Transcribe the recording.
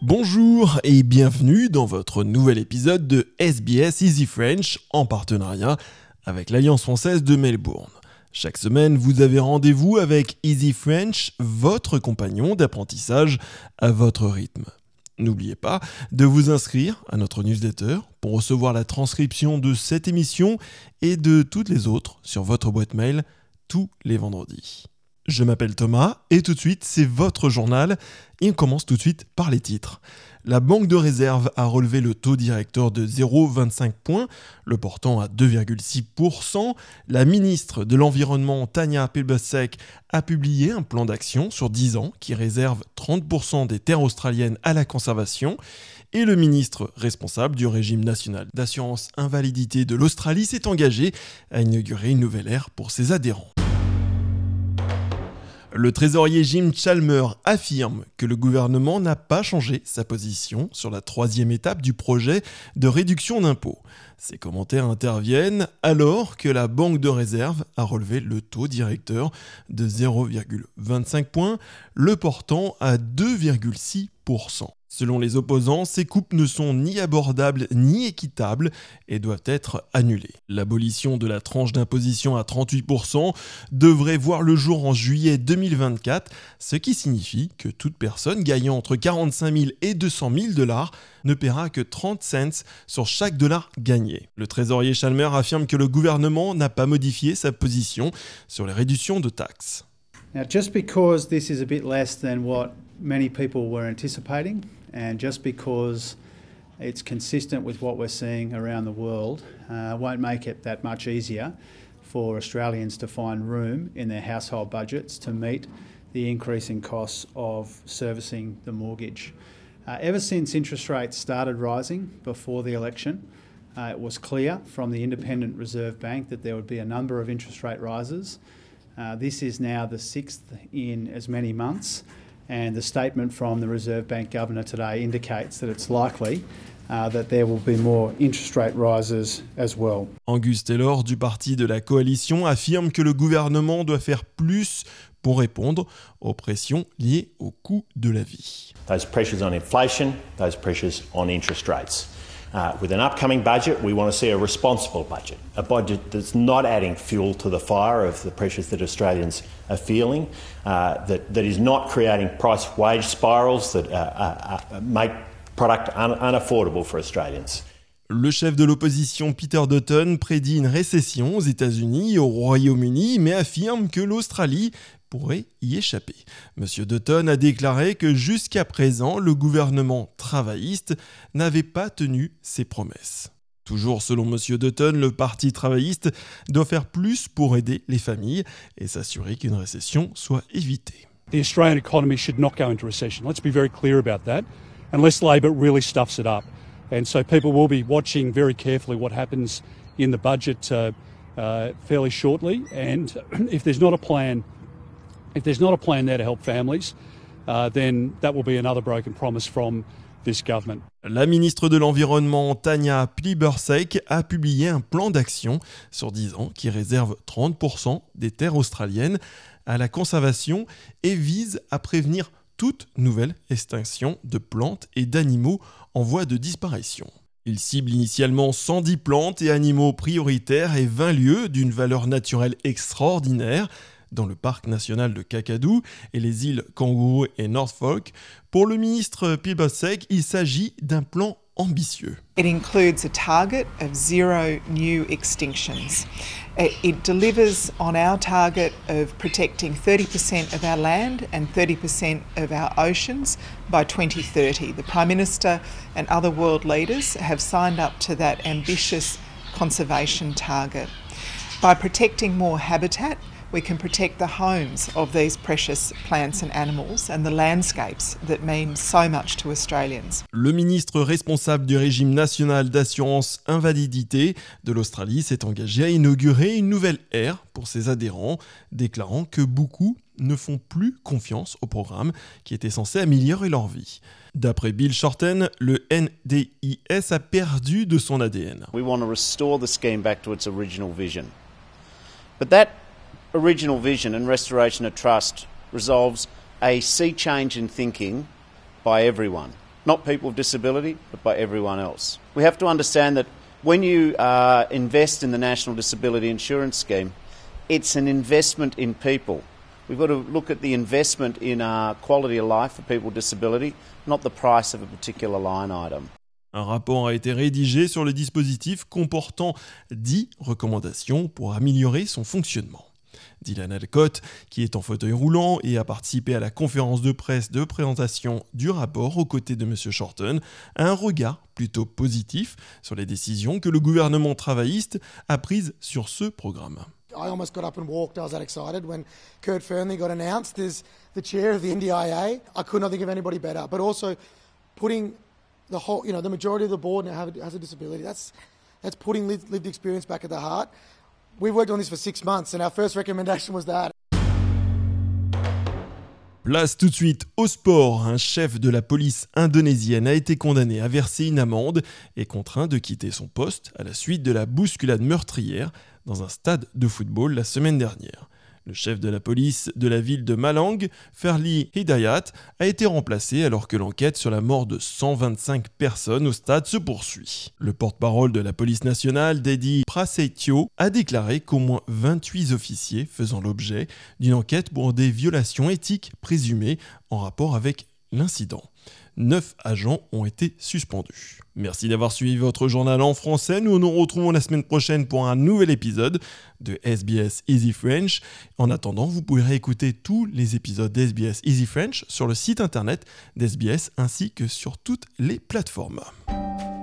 Bonjour et bienvenue dans votre nouvel épisode de SBS Easy French en partenariat avec l'Alliance française de Melbourne. Chaque semaine, vous avez rendez-vous avec Easy French, votre compagnon d'apprentissage à votre rythme. N'oubliez pas de vous inscrire à notre newsletter pour recevoir la transcription de cette émission et de toutes les autres sur votre boîte mail tous les vendredis. Je m'appelle Thomas et tout de suite, c'est votre journal et on commence tout de suite par les titres. La Banque de réserve a relevé le taux directeur de 0,25 points, le portant à 2,6%. La ministre de l'Environnement, Tanya Plibersek, a publié un plan d'action sur 10 ans qui réserve 30% des terres australiennes à la conservation. Et le ministre responsable du régime national d'assurance invalidité de l'Australie s'est engagé à inaugurer une nouvelle ère pour ses adhérents. Le trésorier Jim Chalmers affirme que le gouvernement n'a pas changé sa position sur la troisième étape du projet de réduction d'impôts. Ces commentaires interviennent alors que la Banque de réserve a relevé le taux directeur de 0,25 points, le portant à 2,6%. Selon les opposants, ces coupes ne sont ni abordables ni équitables et doivent être annulées. L'abolition de la tranche d'imposition à 38% devrait voir le jour en juillet 2024, ce qui signifie que toute personne gagnant entre 45 000 et 200 000 $ ne paiera que 30 cents sur chaque dollar gagné. Le trésorier Chalmers affirme que le gouvernement n'a pas modifié sa position sur les réductions de taxes. Now, just because this is a bit less than what many people were anticipating, and just because it's consistent with what we're seeing around the world, won't make it that much easier for Australians to find room in their household budgets to meet the increasing costs of servicing the mortgage. Ever since interest rates started rising before the election, it was clear from the Independent Reserve Bank that there would be a number of interest rate rises. This is now the sixth in as many months, and the statement from the Reserve Bank Governor today indicates that it's likely that there will be more interest rate rises as well. Angus Taylor du parti de la coalition affirme que le gouvernement doit faire plus pour répondre aux pressions liées au coût de la vie. Those pressures on inflation, those pressures on interest rates. With an upcoming budget, we want to see a responsible budget, a budget that's not adding fuel to the fire of the pressures that Australians are feeling, that is not creating price-wage spirals that make product unaffordable for Australians. Le chef de l'opposition Peter Dutton prédit une récession aux États-Unis et au Royaume-Uni, mais affirme que l'Australie pourrait y échapper. Monsieur Dutton a déclaré que jusqu'à présent, le gouvernement travailliste n'avait pas tenu ses promesses. Toujours selon Monsieur Dutton, le Parti travailliste doit faire plus pour aider les familles et s'assurer qu'une récession soit évitée. The Australian economy should not go into recession. Let's be very clear about that, unless Labor really stuffs it up. And so people will be watching very carefully what happens in the budget fairly shortly. And if there's not a plan there to help families, then that will be another broken promise from this government. La ministre de l'Environnement, Tanya Plibersek, a publié un plan d'action sur 10 ans qui réserve 30% des terres australiennes à la conservation et vise à prévenir toute nouvelle extinction de plantes et d'animaux en voie de disparition. Il cible initialement 110 plantes et animaux prioritaires et 20 lieux d'une valeur naturelle extraordinaire dans le parc national de Kakadu et les îles Kangaroo et Norfolk. Pour le ministre Plibersek, il s'agit d'un plan ambitieux. It includes a target of 0 new extinctions. It delivers on our target of protecting 30% of our land and 30% of our oceans by 2030. The Prime Minister and other world leaders have signed up to that ambitious conservation target. By protecting more habitat, we can protect the homes of these precious plants and animals and the landscapes that mean so much to Australians. Le ministre responsable du régime national d'assurance invalidité de l'Australie s'est engagé à inaugurer une nouvelle ère pour ses adhérents, déclarant que beaucoup ne font plus confiance au programme qui était censé améliorer leur vie. D'après Bill Shorten, le NDIS a perdu de son ADN. We want to restore the scheme back to its original vision. But that original vision and restoration of trust resolves a sea change in thinking by everyone. not people with disability, but by everyone else. We have to understand that when you invest in the National Disability Insurance Scheme, it's an investment in people. We've got to look at the investment in quality of life for people with disability, not the price of a particular line item. Un rapport a été rédigé sur le dispositif comportant 10 recommandations pour améliorer son fonctionnement. Dylan Alcott, qui est en fauteuil roulant et a participé à la conférence de presse de présentation du rapport aux côtés de M. Shorten, a un regard plutôt positif sur les décisions que le gouvernement travailliste a prises sur ce programme. I almost got up and walked. I was that excited when Kurt Fearnley got announced as the chair of the NDIA. I could not think of anybody better. But also putting the whole, the majority of the board now has a disability. That's putting lived experience back at the heart. We've worked on this for 6 months and our first recommendation was that. Place tout de suite au sport. Un chef de la police indonésienne a été condamné à verser une amende et contraint de quitter son poste à la suite de la bousculade meurtrière dans un stade de football la semaine dernière. Le chef de la police de la ville de Malang, Fairly Hidayat, a été remplacé alors que l'enquête sur la mort de 125 personnes au stade se poursuit. Le porte-parole de la police nationale, Dedi Prasetyo, a déclaré qu'au moins 28 officiers faisant l'objet d'une enquête pour des violations éthiques présumées en rapport avec l'incident. 9 agents ont été suspendus. Merci d'avoir suivi votre journal en français. Nous nous retrouvons la semaine prochaine pour un nouvel épisode de SBS Easy French. En attendant, vous pouvez réécouter tous les épisodes d'SBS Easy French sur le site internet d'SBS ainsi que sur toutes les plateformes.